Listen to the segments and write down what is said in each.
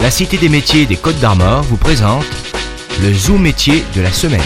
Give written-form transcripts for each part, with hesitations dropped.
La Cité des métiers des Côtes d'Armor vous présente le Zoom métier de la semaine.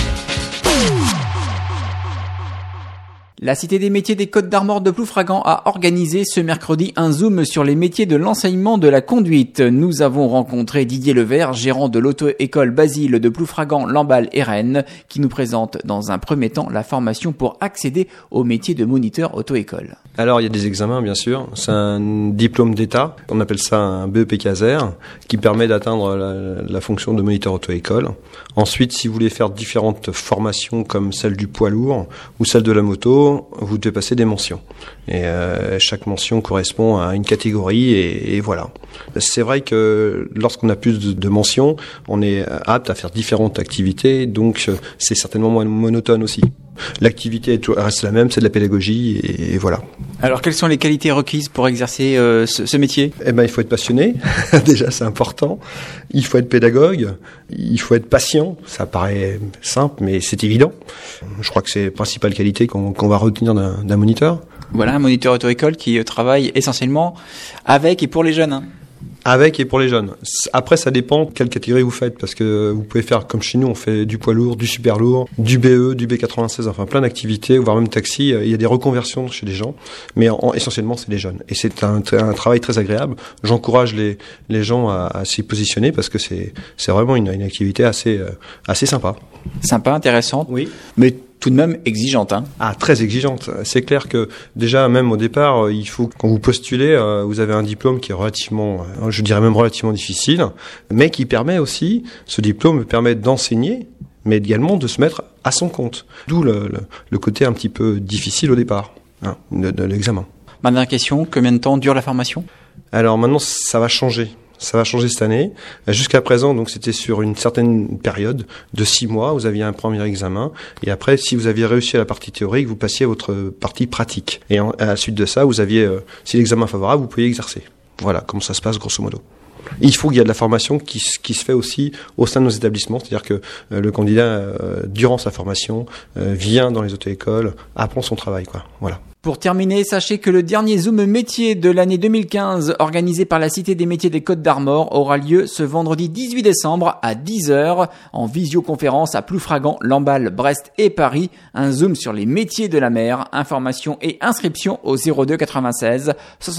La Cité des métiers des Côtes d'Armor de Ploufragan a organisé ce mercredi un Zoom sur les métiers de l'enseignement de la conduite. Nous avons rencontré Didier Levert, gérant de l'auto-école Basile de Ploufragan, Lamballe et Rennes, qui nous présente dans un premier temps la formation pour accéder au métier de moniteur auto-école. Alors il y a des examens bien sûr, c'est un diplôme d'État, on appelle ça un BEP CASER, qui permet d'atteindre la fonction de moniteur auto-école. Ensuite, si vous voulez faire différentes formations comme celle du poids lourd ou celle de la moto, vous devez passer des mentions. Et chaque mention correspond à une catégorie et voilà. C'est vrai que lorsqu'on a plus de mentions, on est apte à faire différentes activités, donc c'est certainement moins monotone aussi. L'activité reste la même, c'est de la pédagogie et voilà. Alors quelles sont les qualités requises pour exercer ce métier ? Eh ben, il faut être passionné, déjà c'est important. Il faut être pédagogue, il faut être patient, ça paraît simple mais c'est évident. Je crois que c'est la principale qualité qu'on va retenir d'un moniteur. Voilà, un moniteur auto-école qui travaille essentiellement avec et pour les jeunes. Avec et pour les jeunes. Après, ça dépend quelle catégorie vous faites, parce que vous pouvez faire comme chez nous, on fait du poids lourd, du super lourd, du BE, du B96, enfin plein d'activités, voire même taxi. Il y a des reconversions chez les gens, mais essentiellement c'est les jeunes. Et c'est un travail très agréable. J'encourage les gens à s'y positionner parce que c'est vraiment une activité assez sympa. Sympa, intéressante. Oui. Mais tout de même exigeante, hein. Ah, très exigeante. C'est clair que déjà, même au départ, il faut quand vous postulez, vous avez un diplôme qui est relativement, je dirais même relativement difficile, mais qui permet aussi, ce diplôme permet d'enseigner, mais également de se mettre à son compte. D'où le côté un petit peu difficile au départ, de l'examen. Ma dernière question, combien de temps dure la formation ? Alors maintenant, ça va changer. Ça va changer cette année. Jusqu'à présent, donc, c'était sur une certaine période de 6 mois. Vous aviez un premier examen. Et après, si vous aviez réussi à la partie théorique, vous passiez à votre partie pratique. Et à la suite de ça, vous aviez, si l'examen est favorable, vous pouviez exercer. Voilà comment ça se passe, grosso modo. Il faut qu'il y ait de la formation qui se fait aussi au sein de nos établissements. C'est-à-dire que le candidat, durant sa formation, vient dans les auto-écoles, apprend son travail, quoi. Voilà. Pour terminer, sachez que le dernier Zoom métier de l'année 2015 organisé par la Cité des métiers des Côtes d'Armor aura lieu ce vendredi 18 décembre à 10h en visioconférence à Ploufragan, Lamballe, Brest et Paris. Un Zoom sur les métiers de la mer. Informations et inscriptions au 02 96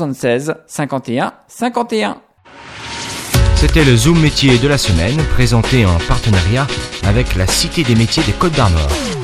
76 51 51. C'était le Zoom métier de la semaine présenté en partenariat avec la Cité des métiers des Côtes d'Armor.